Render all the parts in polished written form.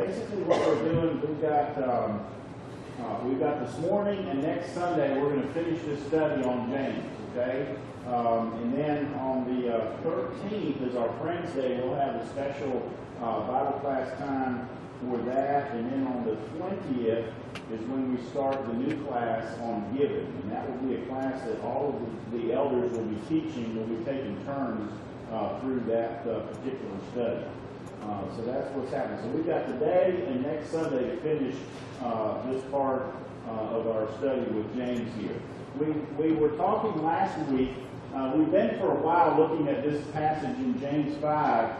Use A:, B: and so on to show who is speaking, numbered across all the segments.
A: basically what we're doing, we've got this morning and next Sunday we're going to finish this study on James, okay? And then on the 13th is our Friends Day. We'll have a special Bible class time for that. And then on the 20th is when we start the new class on giving. And that will be a class that all of the elders will be teaching. We'll be taking turns through that particular study. So that's what's happening. So we've got today and next Sunday to finish this part of our study with James here. We were talking last week. We've been for a while looking at this passage in James 5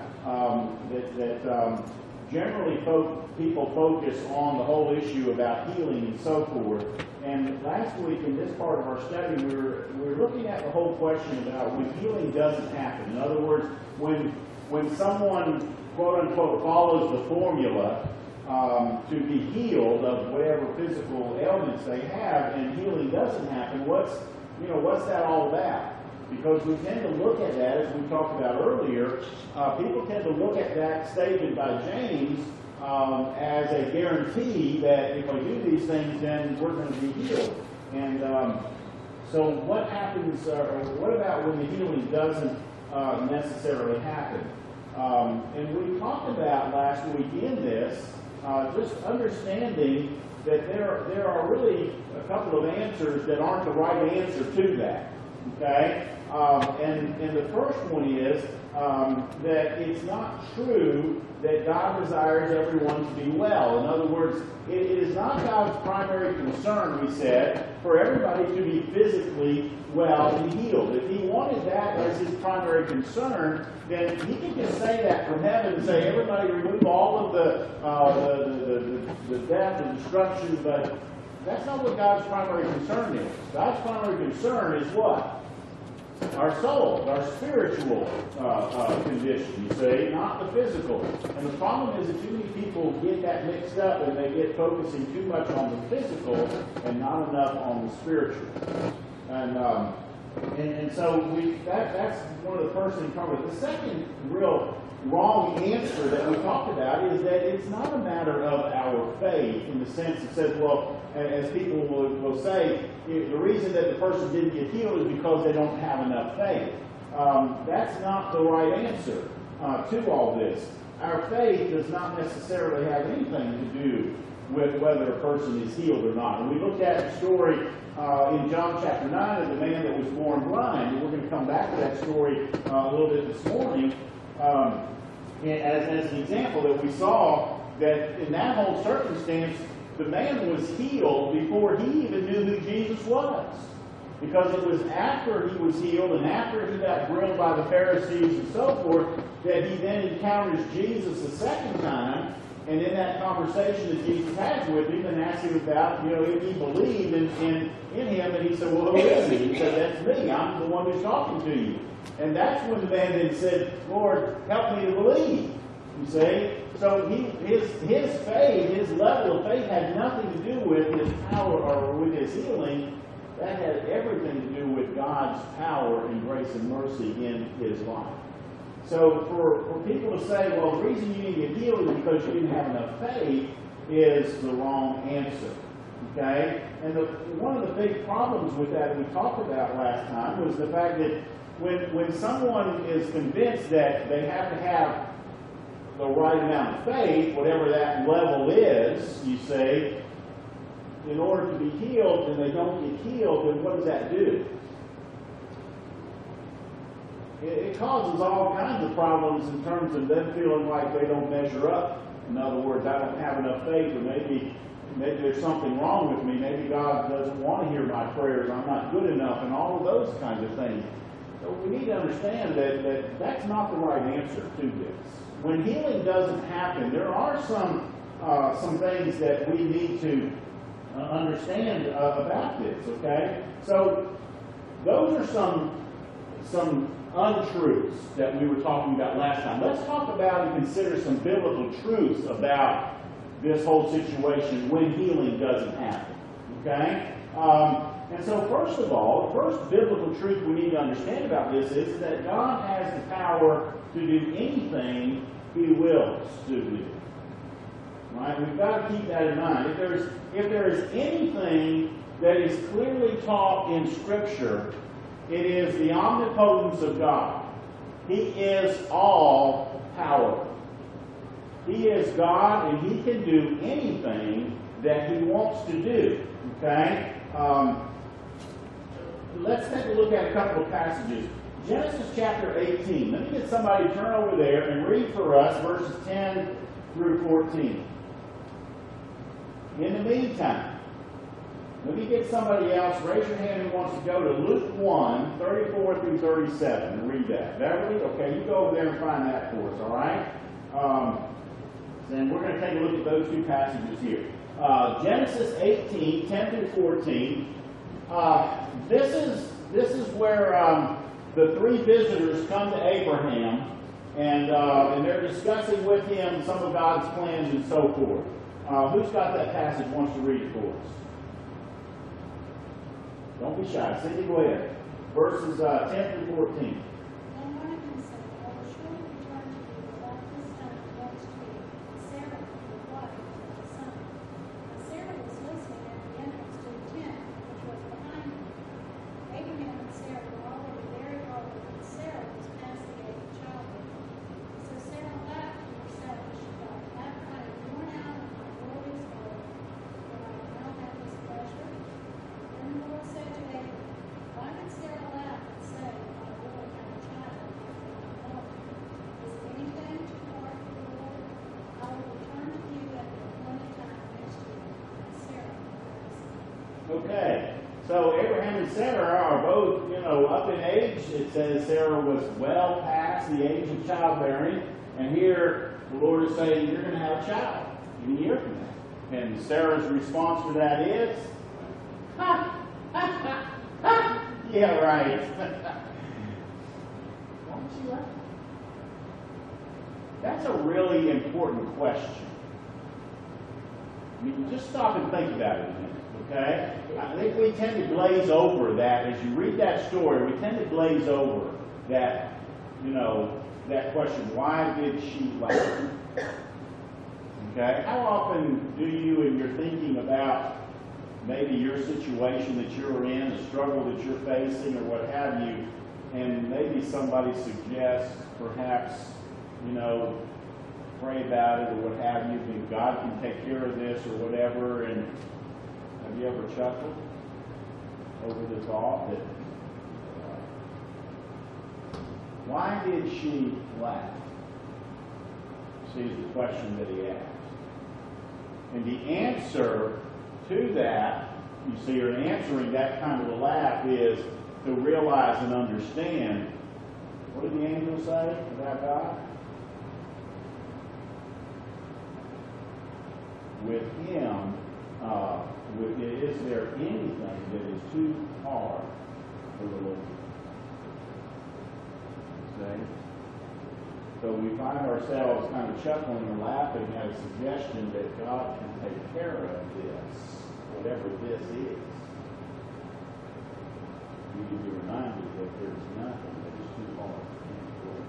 A: that generally people focus on the whole issue about healing and so forth. And last week in this part of our study, we were looking at the whole question about when healing doesn't happen. In other words, when someone, quote unquote, follows the formula to be healed of whatever physical ailments they have, and healing doesn't happen, what's that all about? Because we tend to look at that, as we talked about earlier, people tend to look at that statement by James as a guarantee that if we do these things, then we're going to be healed. And so what happens, or what about when the healing doesn't necessarily happen? And we talked about last week in this, just understanding that there are really a couple of answers that aren't the right answer to that. Okay? And the first one is that it's not true that God desires everyone to be well. In other words, it is not God's primary concern, we said, for everybody to be physically well and healed. If he wanted that as his primary concern, then he could just say that from heaven and say, everybody remove all of the death and destruction, but that's not what God's primary concern is. God's primary concern is what? Our soul, our spiritual condition, you see, not the physical. And the problem is that too many people get that mixed up and they get focusing too much on the physical and not enough on the spiritual. And so that's one of the first things. The second real wrong answer that we talked about is that it's not a matter of our faith in the sense that says, well, as people will say, the reason that the person didn't get healed is because they don't have enough faith. That's not the right answer to all this. Our faith does not necessarily have anything to do with whether a person is healed or not. And we looked at the story in John chapter 9 of the man that was born blind. And we're going to come back to that story a little bit this morning as an example that we saw that in that whole circumstance, the man was healed before he even knew who Jesus was. Because it was after he was healed and after he got grilled by the Pharisees and so forth that he then encounters Jesus a second time. And in that conversation that Jesus has with him and asks him about, if he believed in him, and he said, well, who is he? He said, that's me. I'm the one who's talking to you. And that's when the man then said, Lord, help me to believe. You see? So his faith, his level of faith had nothing to do with his power or with his healing. That had everything to do with God's power and grace and mercy in his life. So for people to say, well, the reason you didn't get healed is because you didn't have enough faith is the wrong answer. Okay? And one of the big problems with that we talked about last time was the fact that when someone is convinced that they have to have the right amount of faith, whatever that level is, you say, in order to be healed, and they don't get healed, then what does that do? It causes all kinds of problems in terms of them feeling like they don't measure up. In other words, I don't have enough faith, or maybe there's something wrong with me. Maybe God doesn't want to hear my prayers. I'm not good enough, and all of those kinds of things. So we need to understand that that's not the right answer to this. When healing doesn't happen, there are some things that we need to understand about this. Okay, so those are some untruths that we were talking about last time. Let's talk about and consider some biblical truths about this whole situation when healing doesn't happen. Okay? And so first of all, the first biblical truth we need to understand about this is that God has the power to do anything he wills to do. Right? we've got to keep that in mind. If there is anything that is clearly taught in Scripture, it is the omnipotence of God. He is all powerful. He is God, and He can do anything that He wants to do. Okay? Let's take a look at a couple of passages. Genesis chapter 18. Let me get somebody to turn over there and read for us verses 10 through 14. In the meantime, let me get somebody else. Raise your hand who wants to go to Luke 1, 34 through 37 and read that. Beverly? Okay, you go over there and find that for us, all right? Then we're going to take a look at those two passages here. Genesis 18, 10 through 14. This is where the three visitors come to Abraham, and they're discussing with him some of God's plans and so forth. Who's got that passage, wants to read it for us? Don't be shy. Cindy, go ahead. Verses 10 through 14. Okay, so Abraham and Sarah are both, up in age. It says Sarah was well past the age of childbearing, and here the Lord is saying, you're going to have a child in a year from now. And Sarah's response to that is, ha, ha, ha, ha. Yeah, right. Don't you laugh? That's a really important question. I mean, just stop and think about it a minute. Okay? I think we tend to glaze over that. As you read that story, we tend to glaze over that, that question, why did she laugh? Okay? How often do you, in your thinking about maybe your situation that you're in, the struggle that you're facing, or what have you, and maybe somebody suggests perhaps, pray about it or what have you, and God can take care of this or whatever, and have you ever chuckled over the thought that, why did she laugh? See, is the question that he asked. And the answer to that, you see, or answering that kind of a laugh is to realize and understand, what did the angel say about God? With him, is there anything that is too hard for the Lord? See? So we find ourselves kind of chuckling and laughing at a suggestion that God can take care of this, whatever this is. We need to be reminded that there's nothing that is too hard for him to do.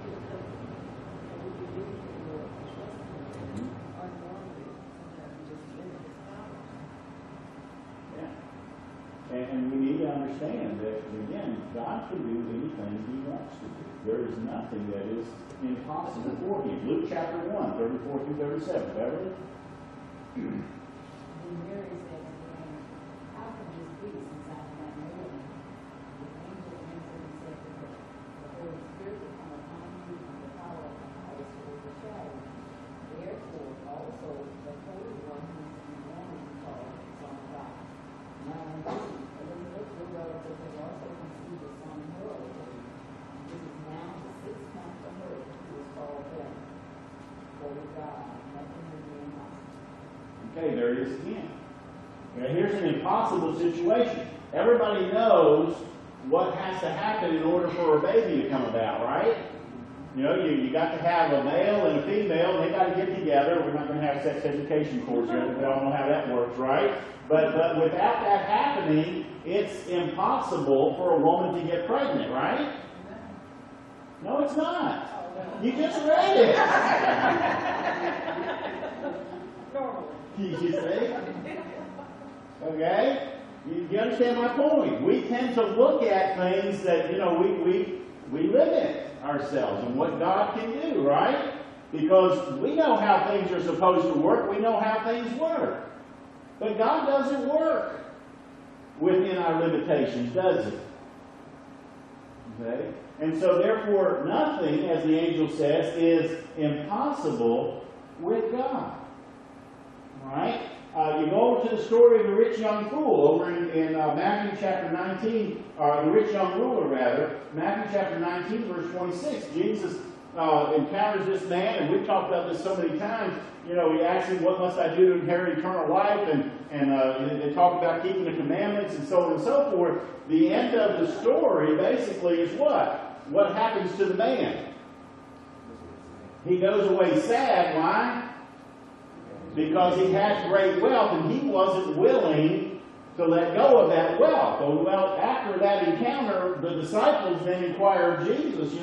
A: And we need to understand that, again, God can do anything He wants to do. There is nothing that is impossible for Him. Luke chapter 1, 34 through 37. Beverly?
B: And Mary said to him, how can this be since I have not known him? The angel answered and said to her, the Holy Spirit will come upon you, and the power of the highest will overshadow you. Therefore, also, the Holy One who is to be born will be called Son of God. Now, indeed, Elizabeth, your relative, has also conceived a son in her old age. This is now the 6th month for her who is called barren. For with God, nothing will be impossible.
A: Okay, there it is again. Now, here's an impossible situation. Everybody knows what has to happen in order for a baby to come about, right? You got to have a male and a female, and they got to get together. We're not going to have sex education course here, but we all know how that works, right? But without that happening, it's impossible for a woman to get pregnant, right? No, it's not. You just read it. You see? Okay? You understand my point? We tend to look at things that, we limit ourselves and what God can do, right? Because we know how things are supposed to work. We know how things work. But God doesn't work within our limitations, does He? Okay? And so therefore, nothing, as the angel says, is impossible with God. Alright? You go over to the story of the rich young fool over in Matthew chapter 19, or the rich young ruler rather, Matthew chapter 19 verse 26. Jesus encounters this man, and we've talked about this so many times. He asks him, what must I do to inherit eternal life? And they talk about keeping the commandments and so on and so forth. The end of the story basically is what? What happens to the man? He goes away sad. Why? Because he had great wealth and he wasn't willing to let go of that wealth. Well, after that encounter, the disciples then inquire of Jesus,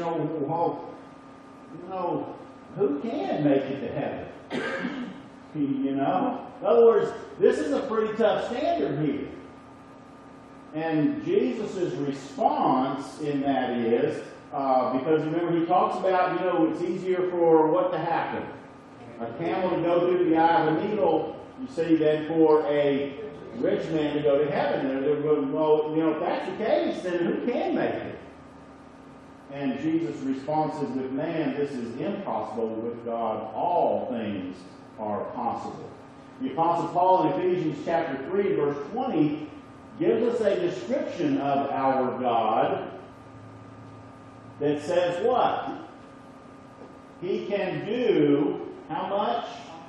A: who can make it to heaven? In other words, this is a pretty tough standard here. And Jesus' response in that is, because remember he talks about, it's easier for what to happen? A camel to go through the eye of a needle, you see, than for a rich man to go to heaven. Well, if that's the case, then who can make it? And Jesus' response is, with man, this is impossible. With God, all things are possible. The Apostle Paul in Ephesians chapter 3, verse 20, gives us a description of our God that says what? He can do how much?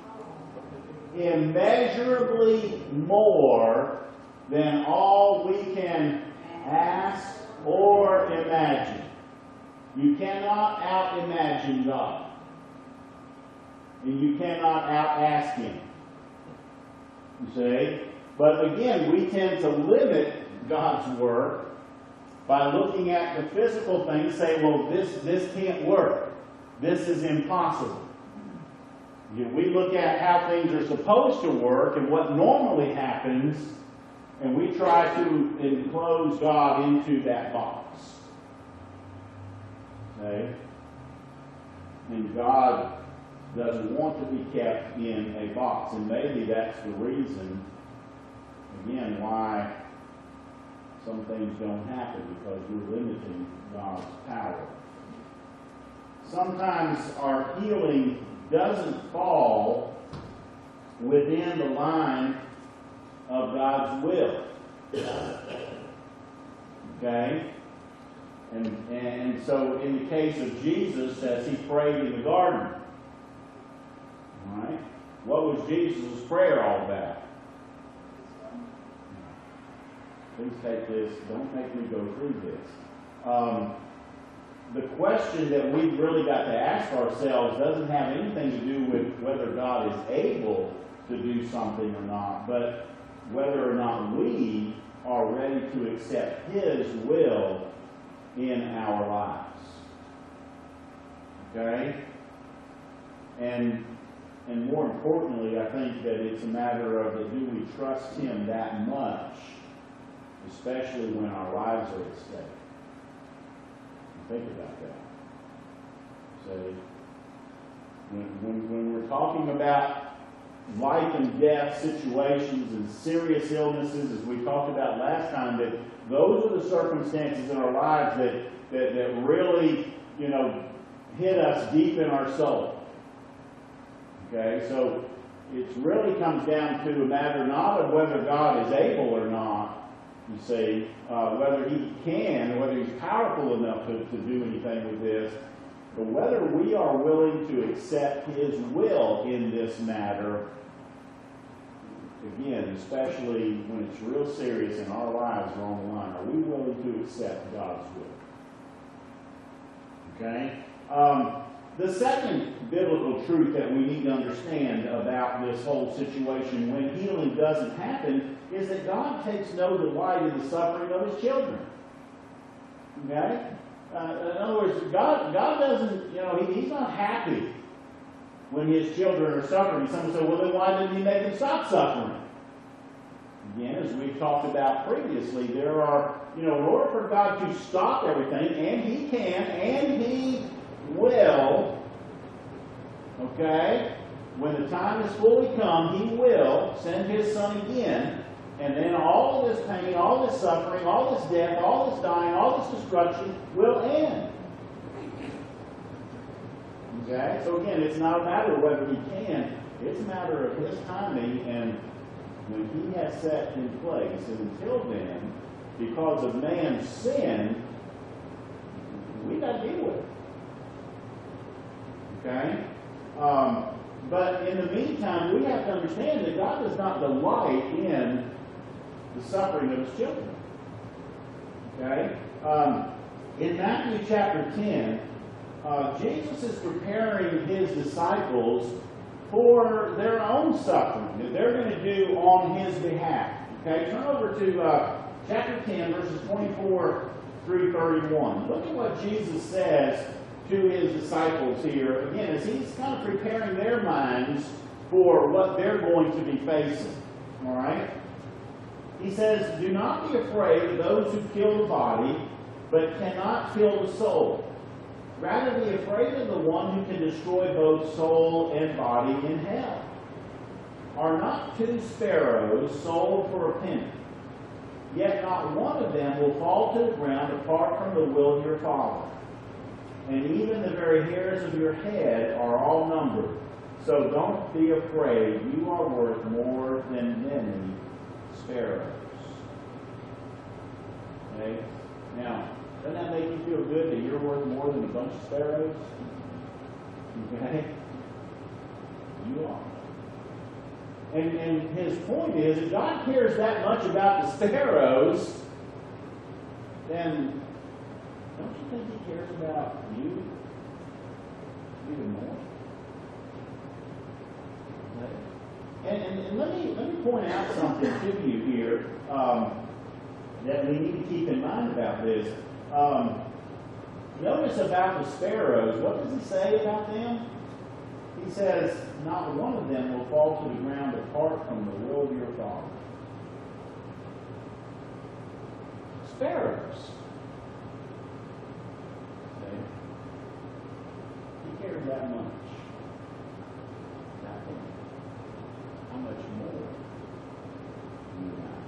A: Immeasurably more than all we can ask or imagine. You cannot out-imagine God. And you cannot out-ask Him. You see? But again, we tend to limit God's work by looking at the physical things, say, well, this can't work. This is impossible. We look at how things are supposed to work and what normally happens, and we try to enclose God into that box. Okay? And God doesn't want to be kept in a box. And maybe that's the reason, again, why some things don't happen, because we're limiting God's power. Sometimes our healing doesn't fall within the line of God's will. Okay? And so in the case of Jesus, as he prayed in the garden, all right, what was Jesus' prayer all about? Please take this. Don't make me go through this. The question that we've really got to ask ourselves doesn't have anything to do with whether God is able to do something or not, but whether or not we are ready to accept His will in our lives. Okay? And more importantly, I think that it's a matter of do we trust Him that much, especially when our lives are at stake. Think about that. So, when we're talking about life and death situations and serious illnesses, as we talked about last time, that those are the circumstances in our lives that really, hit us deep in our soul. Okay, so it really comes down to a matter not of whether God is able or not, you see, whether He can, whether He's powerful enough to do anything with this, but whether we are willing to accept His will in this matter, again, especially when it's real serious and our lives are on the line. Are we willing to accept God's will? Okay? The second biblical truth that we need to understand about this whole situation when healing doesn't happen is that God takes no delight in the suffering of His children. Okay? In other words, God doesn't, He's not happy when his children are suffering. Some say, well, then why didn't he make them stop suffering? Again, as we've talked about previously, there are, in order for God to stop everything, and he can, and he will, okay, when the time is fully come, he will send his Son again, and then all this pain, all this suffering, all this death, all this dying, all this destruction will end. Okay? So again, it's not a matter of whether he can, it's a matter of his timing and when he has set in place. And until then, because of man's sin, we got to deal with it. Okay? But in the meantime, we have to understand that God does not delight in the suffering of his children. Okay? In Matthew chapter 10, Jesus is preparing his disciples for their own suffering that they're going to do on his behalf. Okay? Turn over to chapter 10, verses 24 through 31. Look at what Jesus says to his disciples here, again, as he's kind of preparing their minds for what they're going to be facing. All right? He says, "Do not be afraid of those who kill the body, but cannot kill the soul. Rather be afraid of the one who can destroy both soul and body in hell. Are not 2 sparrows sold for a penny? Yet not one of them will fall to the ground apart from the will of your Father. And even the very hairs of your head are all numbered. So don't be afraid. You are worth more than many sparrows." Okay? Now, doesn't that make you feel good that you're worth more than a bunch of sparrows? Okay? You are. And his point is, if God cares that much about the sparrows, then don't you think he cares about you even more? Okay? And let me point out something to you here that we need to keep in mind about this. Notice about the sparrows. What does he say about them? He says, not one of them will fall to the ground apart from the will of your Father. Sparrows. Okay? He cares that much. That thing. How much more do you have?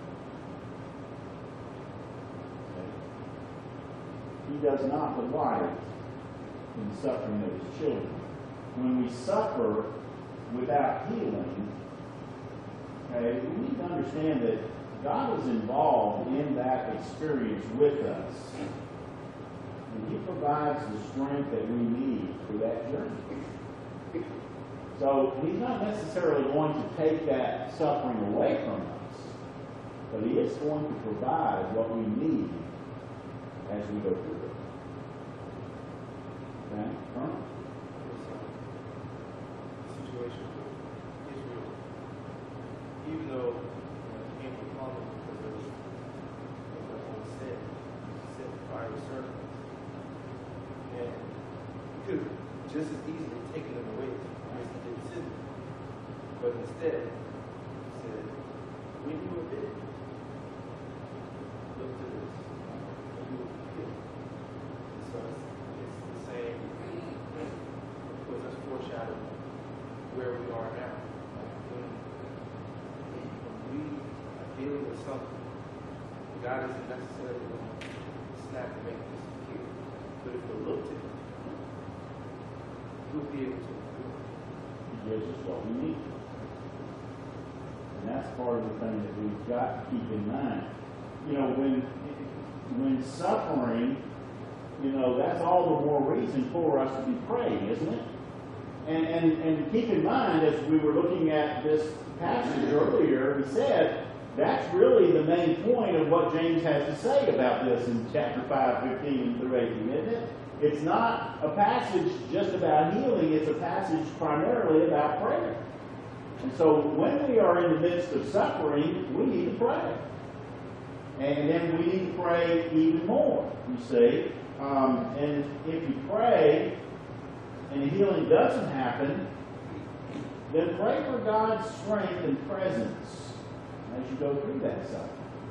A: Okay? He does not delight in the suffering of his children. When we suffer without healing, okay, we need to understand that God is involved in that experience with us. And he provides the strength that we need for that journey. So he's not necessarily going to take that suffering away from us, but he is going to provide what we need as we go through it. Okay? Huh?
C: Situation with Israel, even though it came upon them because it was their own sin, set fire serpents, and he could have just as easily taken them away as he did sin, but instead he said, "When you were dead, look to this, when you were killed." So it's the same, because that's foreshadowing where we are now. When we are dealing with something, God isn't necessarily going to snap and make this disappear. But if we look to Him, we'll be able to do it.
A: He gives us what we need. And that's part of the thing that we've got to keep in mind. When suffering, that's all the more reason for us to be praying, isn't it? And keep in mind, as we were looking at this passage earlier, he said that's really the main point of what James has to say about this in chapter 5, 15 through 18, isn't it? It's not a passage just about healing, it's a passage primarily about prayer. And so when we are in the midst of suffering, we need to pray. And then we need to pray even more, you see. And if you pray, and healing doesn't happen, then pray for God's strength and presence as you go through that suffering.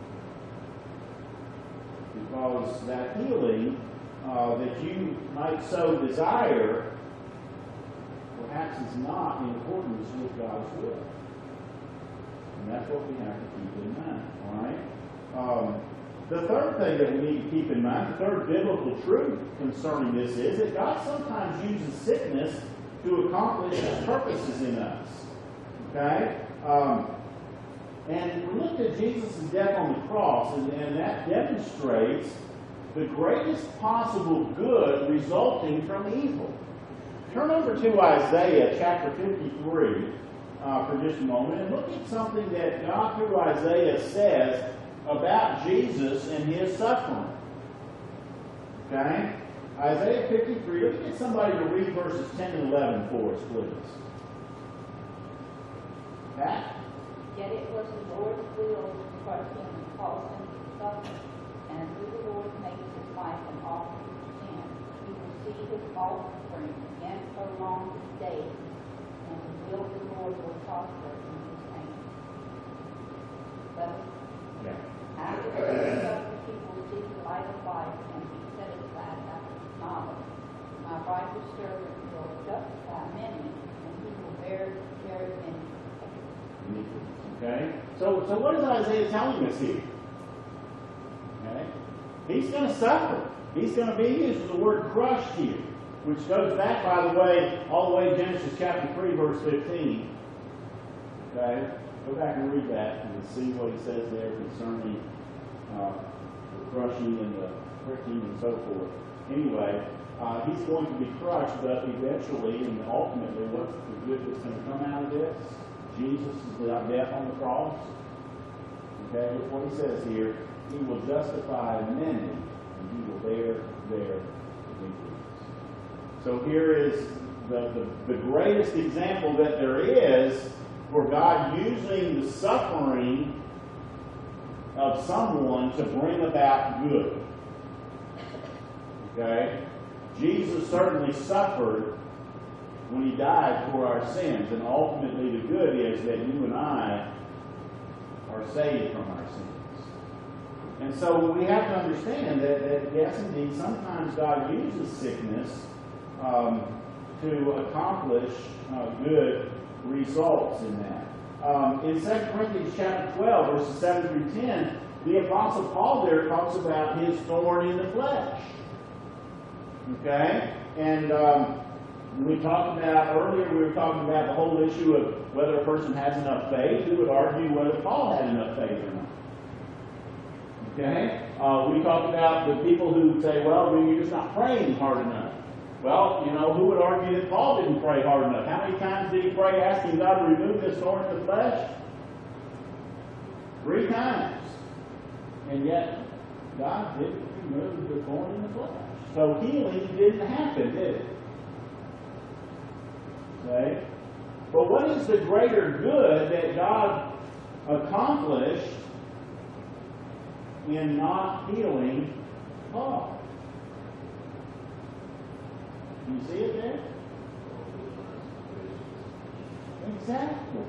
A: Because that healing that you might so desire perhaps is not in accordance with God's will. And that's what we have to keep in mind. All right? The third thing that we need to keep in mind, the third biblical truth concerning this is that God sometimes uses sickness to accomplish His purposes in us. Okay? And we looked at Jesus' death on the cross, and that demonstrates the greatest possible good resulting from evil. Turn over to Isaiah chapter 53 for just a moment and look at something that God through Isaiah says about Jesus and His suffering. Okay? Isaiah 53, let's get somebody to read verses 10 and 11 for us, please. Pat?
B: Yet it was the Lord's will to crush him and cause him to suffer. And who the Lord makes his life an offering for sin, he will see his offspring again prolong his days, and the will of the Lord will prosper in his name. But after he suffers, he will see the light of life and be satisfied after his knowledge. My righteous servant will justify many, and he will bear many.
A: Okay? So what is Isaiah telling us here? Okay? He's going to suffer. He's going to be used the word crushed here, which goes back, by the way, all the way to Genesis chapter 3, verse 15. Okay? Go back and read that and see what he says there concerning the crushing and the pricking and so forth. Anyway, he's going to be crushed, but eventually and ultimately, what's the good that's going to come out of this? Jesus' death on the cross. Okay, look what he says here. He will justify many, and he will bear their iniquities. So here is the greatest example that there is for God using the suffering of someone to bring about good. Okay? Jesus certainly suffered when He died for our sins, and ultimately the good is that you and I are saved from our sins. And so we have to understand that yes, indeed, sometimes God uses sickness to accomplish good results in that. In 2 Corinthians chapter 12, verses 7 through 10, the Apostle Paul there talks about his thorn in the flesh. Okay? And we talked about earlier, we were talking about the whole issue of whether a person has enough faith. Who would argue whether Paul had enough faith or not? Okay? We talked about the people who say, well, you're just not praying hard enough. Well, who would argue that Paul didn't pray hard enough? How many times did he pray asking God to remove this thorn in the flesh? 3 times. And yet, God didn't remove the thorn in the flesh. So healing didn't happen, did it? Okay? But what is the greater good that God accomplished in not healing Paul? Do you see it there? Exactly.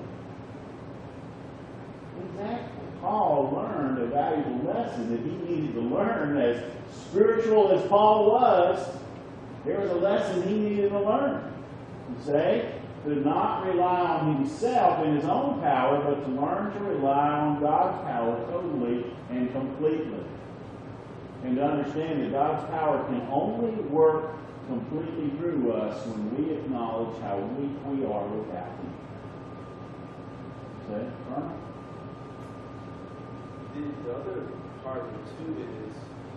A: Paul learned a valuable lesson that he needed to learn. As spiritual as Paul was, there was a lesson he needed to learn. You say, to not rely on himself and his own power, but to learn to rely on God's power totally and completely. And to understand that God's power can only work completely through us when we acknowledge how weak we are without Him. Say, Colonel?
C: The other part of it too is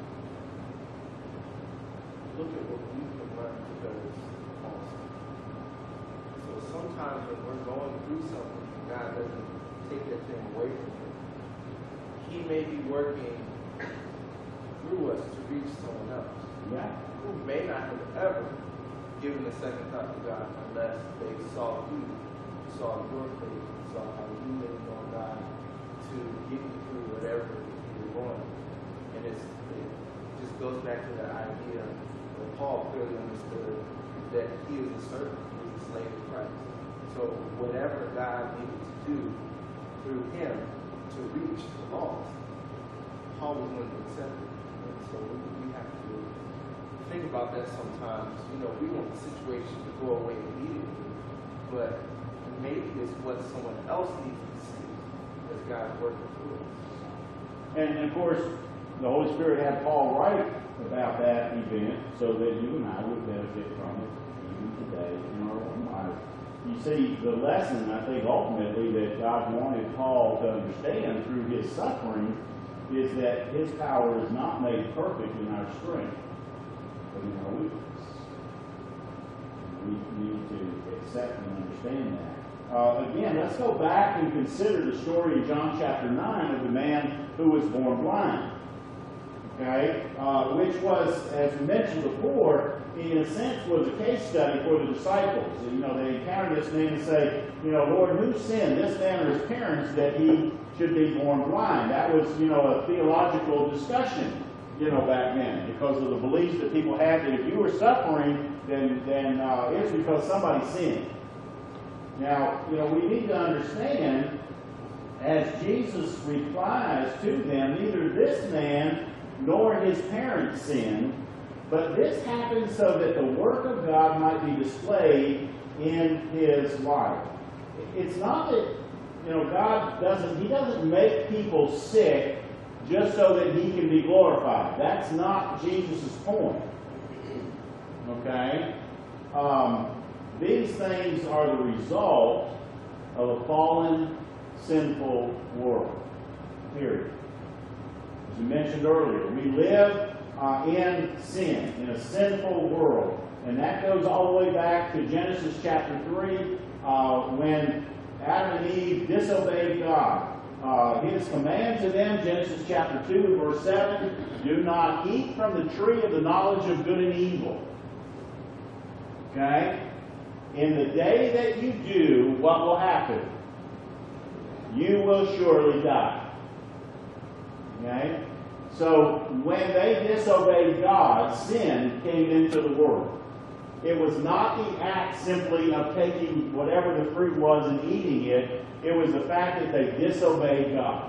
C: look at what we can learn together also. So sometimes when we're going through something, God doesn't take that thing away from you. He may be working through us to reach someone else.
A: Yeah.
C: Who may not have ever given a second thought to God unless they saw you, saw your faith, saw how you leaned on God to get you through whatever you're going. And it just goes back to the idea that Paul clearly understood that he is a servant, he is a slave of Christ. So whatever God needed to do through him to reach the lost, Paul was willing to accept it. And so we have to think about that sometimes. You know, we want the situation to go away immediately, but maybe it's what someone else needs to see as God's working through us.
A: And of course, the Holy Spirit had Paul write about that event so that you and I would benefit from it even today in our own lives. You see, the lesson, I think, ultimately that God wanted Paul to understand through his suffering is that his power is not made perfect in our strength, but in our weakness. We need to accept and understand that. Again, let's go back and consider the story in John chapter 9 of the man who was born blind. Okay? Which was, as we mentioned before, in a sense was a case study for the disciples. You know, they encountered this man and say, you know, Lord, who sinned, this man or his parents, that he should be born blind? That was, you know, a theological discussion, you know, back then, because of the beliefs that people had that if you were suffering, then it's because somebody sinned. Now, you know, we need to understand, as Jesus replies to them, neither this man nor his parents sinned, but this happened so that the work of God might be displayed in his life. It's not that, you know, God doesn't make people sick just so that he can be glorified. That's not Jesus' point. Okay? These things are the result of a fallen, sinful world. Period. As we mentioned earlier, we live in sin, in a sinful world. And that goes all the way back to Genesis chapter 3, when Adam and Eve disobeyed God. His command to them, Genesis chapter 2 and verse 7, do not eat from the tree of the knowledge of good and evil. Okay? In the day that you do, what will happen? You will surely die. Okay? So, when they disobeyed God, sin came into the world. It was not the act simply of taking whatever the fruit was and eating it. It was the fact that they disobeyed God.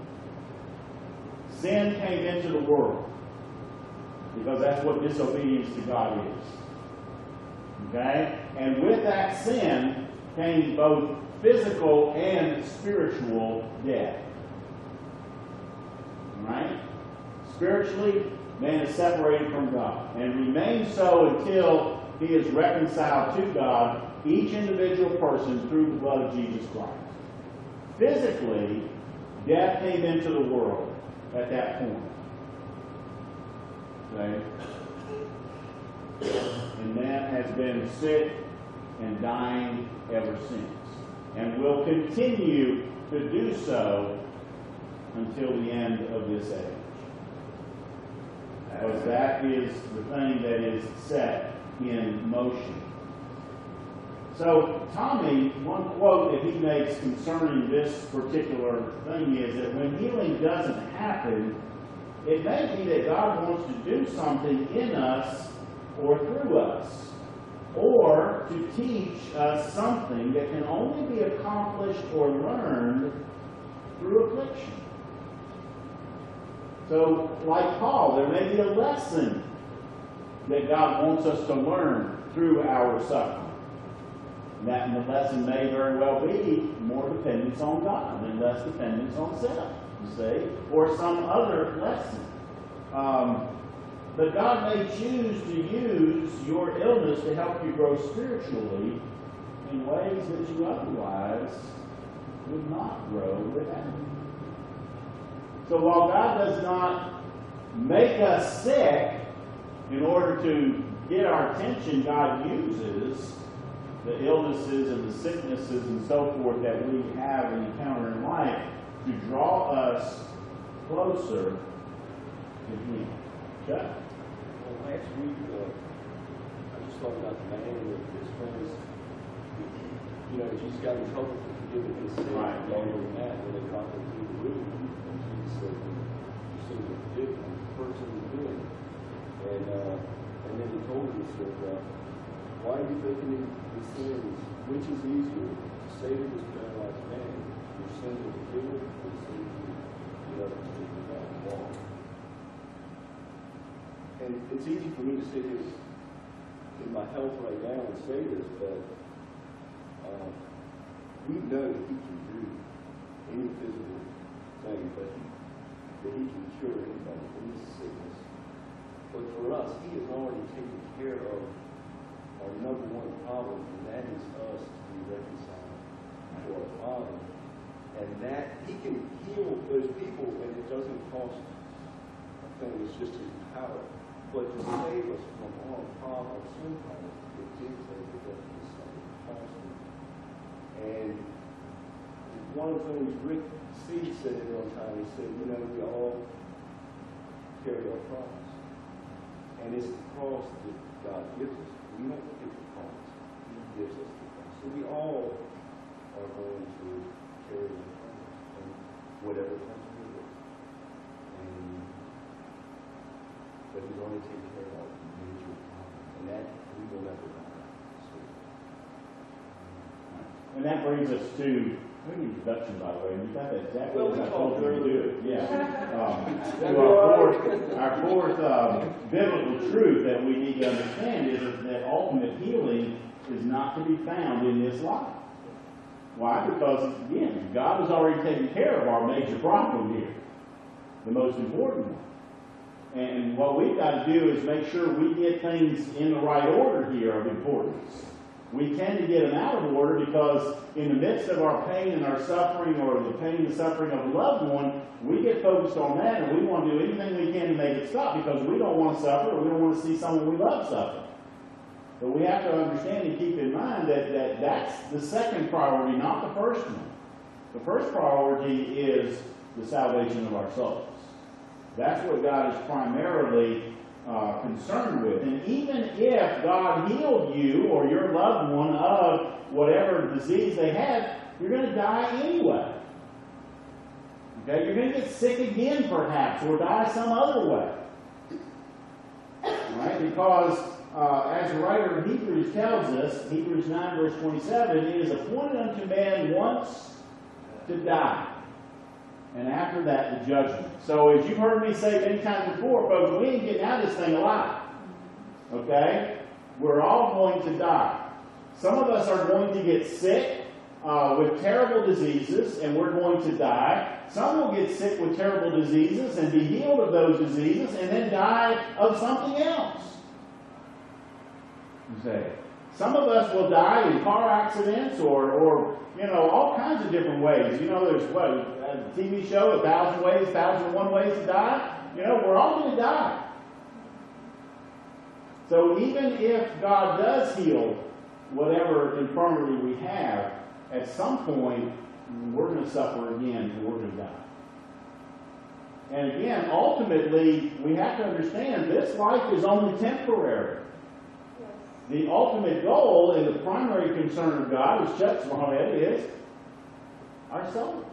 A: Sin came into the world. Because that's what disobedience to God is. Okay? And with that sin came both physical and spiritual death. Right? Spiritually, man is separated from God and remains so until he is reconciled to God, each individual person, through the blood of Jesus Christ. Physically, death came into the world at that point. Okay? And man has been sick and dying ever since, and will continue to do so until the end of this age. Because that is the thing that is set in motion. So Tommy, one quote that he makes concerning this particular thing is that when healing doesn't happen, it may be that God wants to do something in us or through us, or to teach us something that can only be accomplished or learned through affliction. So, like Paul, there may be a lesson that God wants us to learn through our suffering. And the lesson may very well be more dependence on God and less dependence on self, you see, or some other lesson. But God may choose to use your illness to help you grow spiritually in ways that you otherwise would not grow without. So while God does not make us sick in order to get our attention, God uses the illnesses and the sicknesses and so forth that we have and encounter in life to draw us closer to Him. Okay?
D: Well, last week, I just thought about the man and his friends. You know, Jesus got in trouble for forgiving his sin.
A: Right.
D: Longer than that, when they brought him through the room, and Jesus said, "You seem to forgive the person who's doing it." And then he told him, he said, Why are you thinking the sins? Which is easier, to say to this paralyzed man, your sins are forgiven, or to say to you, get up and take your back and walk? And it's easy for me to sit here in my health right now and say this, but we know that he can do any physical thing, but that he can cure anybody from this sickness. But for us, he has already taken care of our number one problem, and that is us to be reconciled to our Father. And that he can heal those people, and it doesn't cost a thing, it's just his power. But to save us from our problem, our sin problem, it did take the death of his son. It cost him. And one of the things Rick C. said at one time, he said, you know, we all carry our cross. And it's the cross that God gives us. We don't get the cross. He gives us the cross. So we all are going to carry the cross and whatever comes with it. But he's only taking care of our major problems. And that we will never die.
A: And that brings us to, good introduction, by the way. You got that exactly
D: Well,
A: as
D: we
A: I told you to
D: talked
A: do it. Yeah.
D: That's
A: To our fourth biblical truth that we need to understand is that ultimate healing is not to be found in this life. Why? Because, again, God has already taken care of our major problem here, the most important one. And what we've got to do is make sure we get things in the right order here of importance. We tend to get them out of order because in the midst of our pain and our suffering, or the pain and suffering of a loved one, we get focused on that and we want to do anything we can to make it stop because we don't want to suffer, or we don't want to see someone we love suffer. But we have to understand and keep in mind that that's the second priority, not the first one. The first priority is the salvation of our souls. That's what God is primarily concerned with. And even if God healed you or your loved one of whatever disease they had, you're going to die anyway. Okay? You're going to get sick again perhaps, or die some other way. Right? Because as the writer of Hebrews tells us, Hebrews 9 verse 27, it is appointed unto man once to die. And after that, the judgment. So as you've heard me say many times before, folks, we ain't getting out of this thing alive. Okay? We're all going to die. Some of us are going to get sick with terrible diseases, and we're going to die. Some will get sick with terrible diseases and be healed of those diseases, and then die of something else. You say, some of us will die in car accidents or all kinds of different ways. There's a TV show, 1,001 Ways to Die. We're all going to die. So even if God does heal whatever infirmity we have, at some point, we're going to suffer again and we're going to die. And again, ultimately, we have to understand this life is only temporary. The ultimate goal and the primary concern of God, as Chuck's on it, is our soul.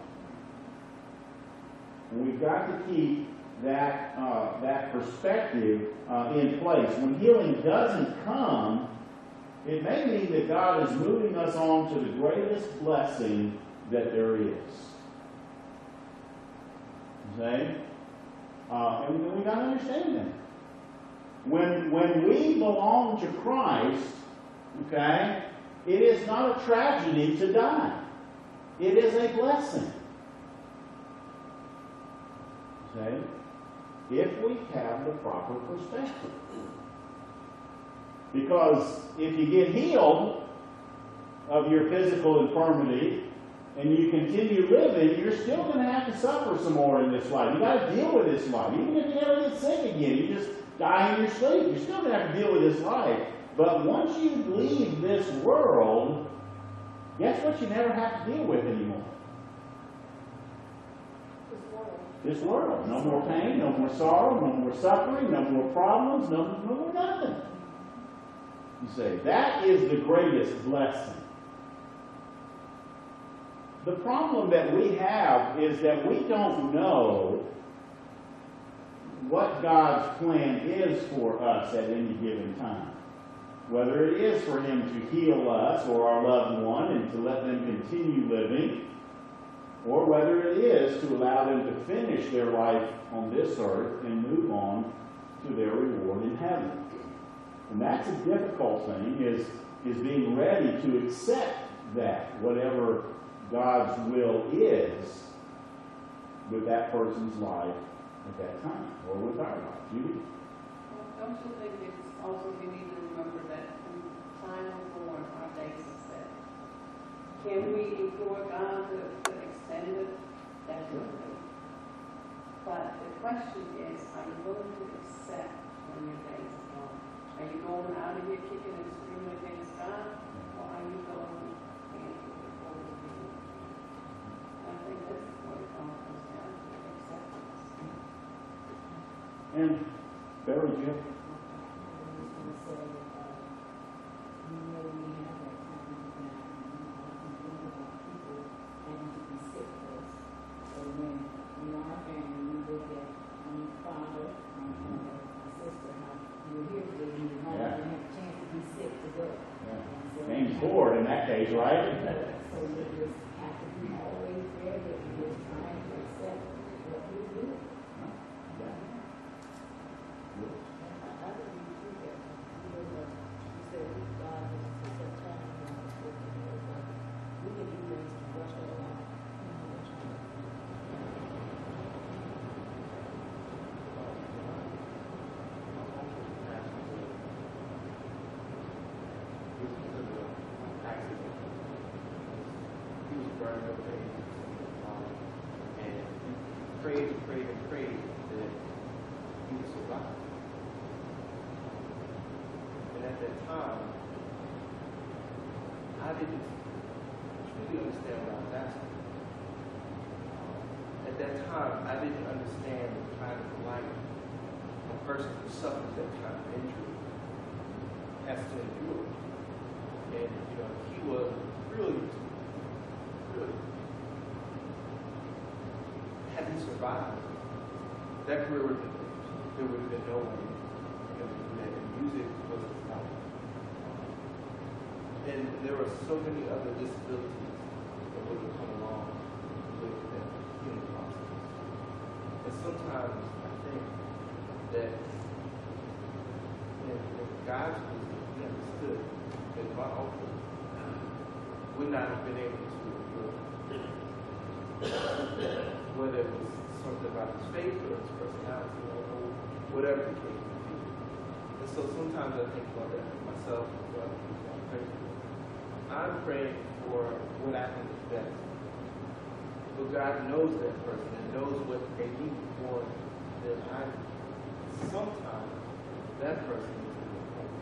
A: And we've got to keep that perspective in place. When healing doesn't come, it may mean that God is moving us on to the greatest blessing that there is. Okay? And we got to understand that. When we belong to Christ, okay, it is not a tragedy to die. It is a blessing. Okay? If we have the proper perspective. Because if you get healed of your physical infirmity and you continue living, you're still going to have to suffer some more in this life. You've got to deal with this life. Even if you never get sick again, you just die in your sleep. You're still going to have to deal with this life. But once you leave this world, guess what you never have to deal with anymore? This world. No more pain, no more sorrow, no more suffering, no more problems, no more nothing. You say, that is the greatest blessing. The problem that we have is that we don't know what God's plan is for us at any given time. whether it is for Him to heal us or our loved one and to let them continue living, or whether it is to allow them to finish their life on this earth and move on to their reward in heaven. And that's a difficult thing, is being ready to accept that, whatever God's will is with that person's life at that time, or with our life. Judy?
E: Well, don't you think it's also we need to remember that from time before our days are set? Can we implore God to extend it? Definitely. But the question is, are you willing to accept when your days are gone? Are you going out of here kicking and screaming against God? Or are you going and before you? I think that's what it all comes down to, acceptance.
A: And Barry, Jim?
B: I was going to say, we know we have that time now, and often think about people having to be sick first. So when in our family, we look at father, my sister, how you were here today, you didn't have a chance to be sick to go. And so,
A: Name's bored in that case, right?
B: so you just have to be always there, that you're just trying to accept what you're doing.
C: He was burning up pages, and he prayed and prayed and prayed that he would survive. And at that time, I didn't truly understand what I was asking. At that time, I didn't understand the kind of life a person who suffers that kind of injury has to endure. And, he was really, had he survived, that career would have been no way for him to do that. And music was his life. And there were so many other disabilities that would have come along with that healing process. And sometimes I think that in God's wisdom, He understood that my uncle would not have been able to endure. Whether it was something about his faith or his personality or whatever the case may be. And so sometimes I think about that myself as well. I'm praying for what I think is best. But God knows that person and knows what they need more than I do. Sometimes that person is in the home.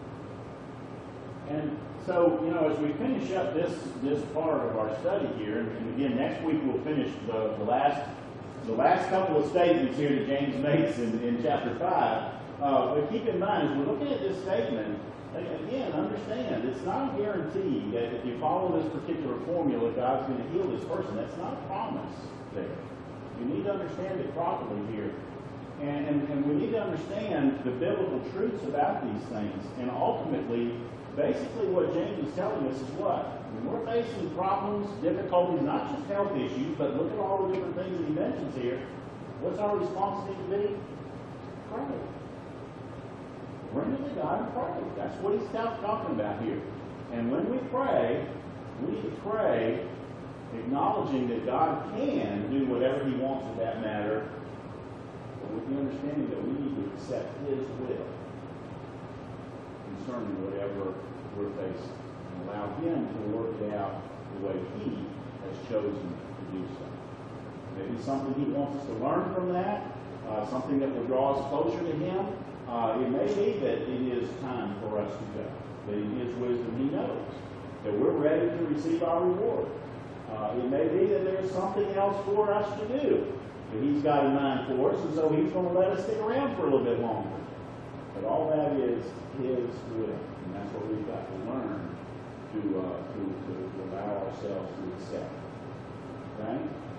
A: And so, as we finish up this part of our study here, and again, next week we'll finish the last couple of statements here that James makes in chapter 5. But keep in mind, as we're looking at this statement, again, understand, it's not a guarantee that if you follow this particular formula, God's going to heal this person. That's not a promise there. You need to understand it properly here. And we need to understand the biblical truths about these things. And ultimately, basically what James is telling us is what? When we're facing problems, difficulties, not just health issues, but look at all the different things that he mentions here, what's our response need to be? Pray. Bring it to God and pray. That's what he's talking about here. And when we pray, we need to pray acknowledging that God can do whatever he wants with that matter, but with the understanding that we need to accept his will concerning whatever we're facing, and allow him to work it out the way he has chosen to do so. Maybe something he wants us to learn from that, something that will draw us closer to him. It may be that it is time for us to go, that in his wisdom he knows that we're ready to receive our reward. It may be that there's something else for us to do that he's got in mind for us, and so he's going to let us stick around for a little bit longer. But all that is his will, and that's what we've got to learn to allow ourselves to accept. Okay?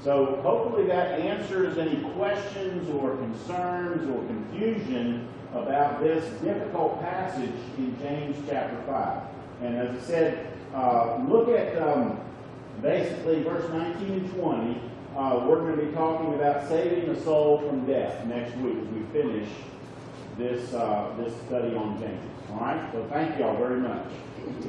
A: So hopefully that answers any questions or concerns or confusion about this difficult passage in James chapter 5. And as I said, look at basically verse 19 and 20. We're going to be talking about saving the soul from death next week as we finish this study on James. All right? So thank you all very much.